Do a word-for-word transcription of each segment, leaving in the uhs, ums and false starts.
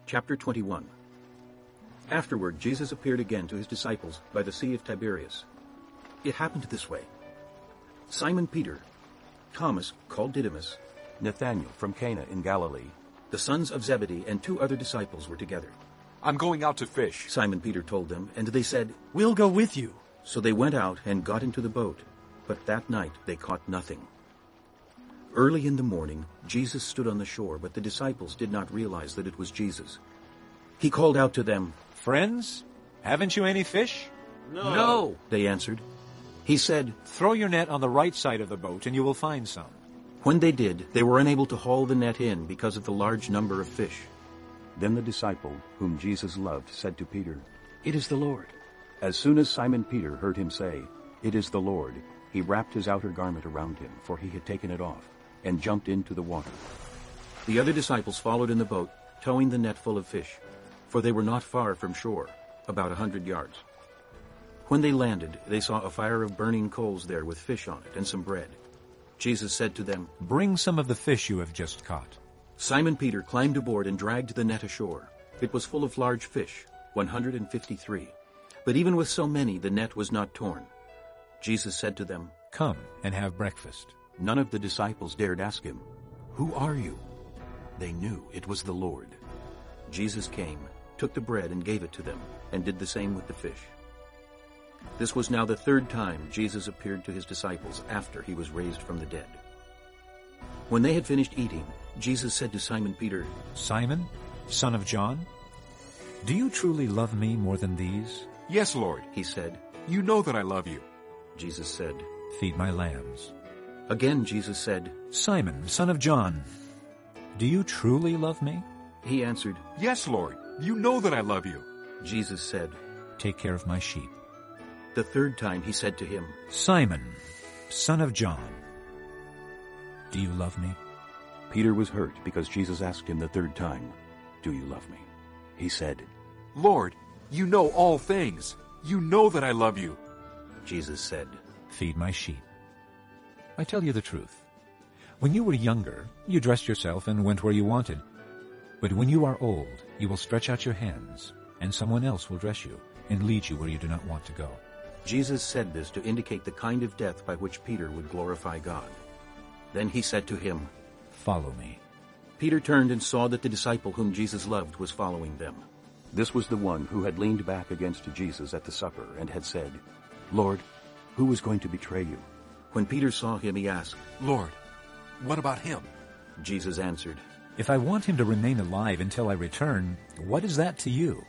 Chapter twenty-one. Afterward, Jesus appeared again to his disciples by the Sea of Tiberias. It happened this way. Simon Peter, Thomas, called Didymus, Nathanael from Cana in Galilee, the sons of Zebedee, and two other disciples were together. "I'm going out to fish," Simon Peter told them, and they said, "We'll go with you." So they went out and got into the boat, but that night they caught nothing. Early in the morning, Jesus stood on the shore, but the disciples did not realize that it was Jesus. He called out to them, "Friends, haven't you any fish?" No, no, they answered. He said, "Throw your net on the right side of the boat, and you will find some." When they did, they were unable to haul the net in because of the large number of fish. Then the disciple, whom Jesus loved, said to Peter, "It is the Lord." As soon as Simon Peter heard him say, "It is the Lord," he wrapped his outer garment around him, for he had taken it off, and jumped into the water. The other disciples followed in the boat, towing the net full of fish, for they were not far from shore, about a hundred yards. When they landed, they saw a fire of burning coals there with fish on it and some bread. Jesus said to them, "Bring some of the fish you have just caught." Simon Peter climbed aboard and dragged the net ashore. It was full of large fish, one hundred and fifty-three. But even with so many, the net was not torn. Jesus said to them, "Come and have breakfast." None of the disciples dared ask him, "Who are you?" They knew it was the Lord. Jesus came, took the bread and gave it to them, and did the same with the fish. This was now the third time Jesus appeared to his disciples after he was raised from the dead. When they had finished eating, Jesus said to Simon Peter, "Simon, son of John, do you truly love me more than these?" "Yes, Lord," he said. "You know that I love you." Jesus said, "Feed my lambs." Again Jesus said, "Simon, son of John, do you truly love me?" He answered, "Yes, Lord, you know that I love you." Jesus said, "Take care of my sheep." The third time he said to him, "Simon, son of John, do you love me?" Peter was hurt because Jesus asked him the third time, "Do you love me?" He said, "Lord, you know all things. You know that I love you." Jesus said, "Feed my sheep. I tell you the truth. When you were younger, you dressed yourself and went where you wanted. But when you are old, you will stretch out your hands, and someone else will dress you and lead you where you do not want to go." Jesus said this to indicate the kind of death by which Peter would glorify God. Then he said to him, "Follow me." Peter turned and saw that the disciple whom Jesus loved was following them. This was the one who had leaned back against Jesus at the supper and had said, "Lord, who is going to betray you?" When Peter saw him, he asked, "Lord, what about him?" Jesus answered, "If I want him to remain alive until I return, what is that to you?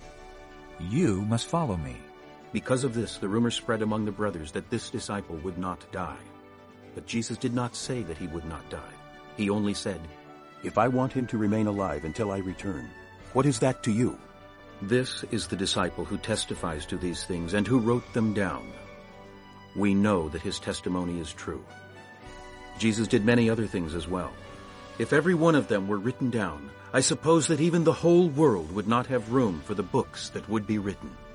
You must follow me." Because of this, the rumor spread among the brothers that this disciple would not die. But Jesus did not say that he would not die. He only said, "If I want him to remain alive until I return, what is that to you?" This is the disciple who testifies to these things and who wrote them down. We know that his testimony is true. Jesus did many other things as well. If every one of them were written down, I suppose that even the whole world would not have room for the books that would be written.